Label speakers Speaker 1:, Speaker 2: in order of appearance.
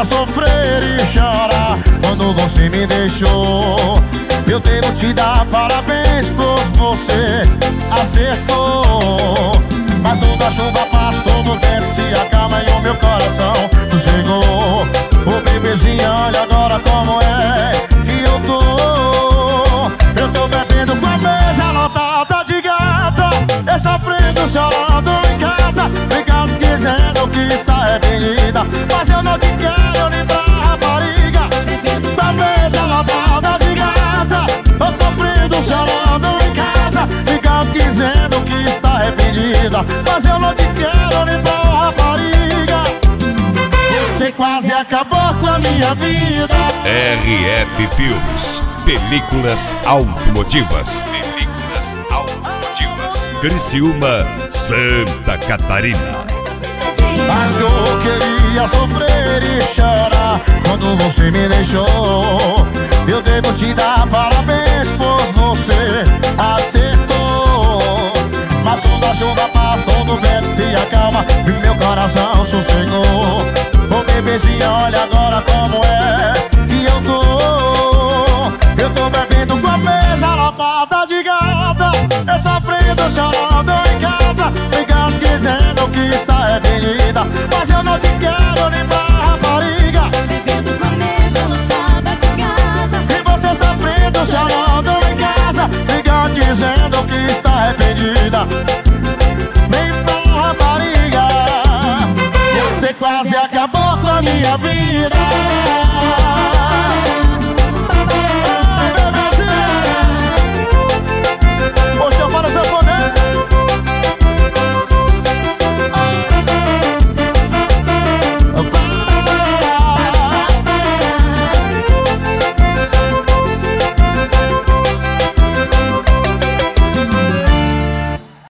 Speaker 1: queria sofrer e chorar quando você me deixou. Eu devo te dar parabéns, pois você acertou. Mas toda chuva passa, todo vento se acalma e o meu coração sossegou. Ô bebezinha, olha agora como é que eu tô. Eu tô bebendo com a mesa lotada de gata, e sofrendo, chorando em casa, ficando dizendo que está arrependida. Mas eu não te quero nem pra rapariga. Com a mesa lotada de gata, tô sofrendo, chorando em casa, ficando dizendo que está arrependida. Mas eu não te quero nem pra rapariga. Você quase acabou com a minha vida.
Speaker 2: RF Filmes, películas automotivas. Películas automotivas. Criciúma, Santa Catarina.
Speaker 1: Mas eu queria sofrer e chorar quando você me deixou. Eu devo te dar parabéns, pois você acertou. Mas quando a chuva passa, todo vento se acalma e meu coração sossegou. Ô bebezinha, olha agora como é que eu tô. Eu tô bebendo com a mesa lotada de gata, eu sofrendo, chorando em casa, ficando dizendo que está arrependida. Mas eu não te quero nem pra rapariga.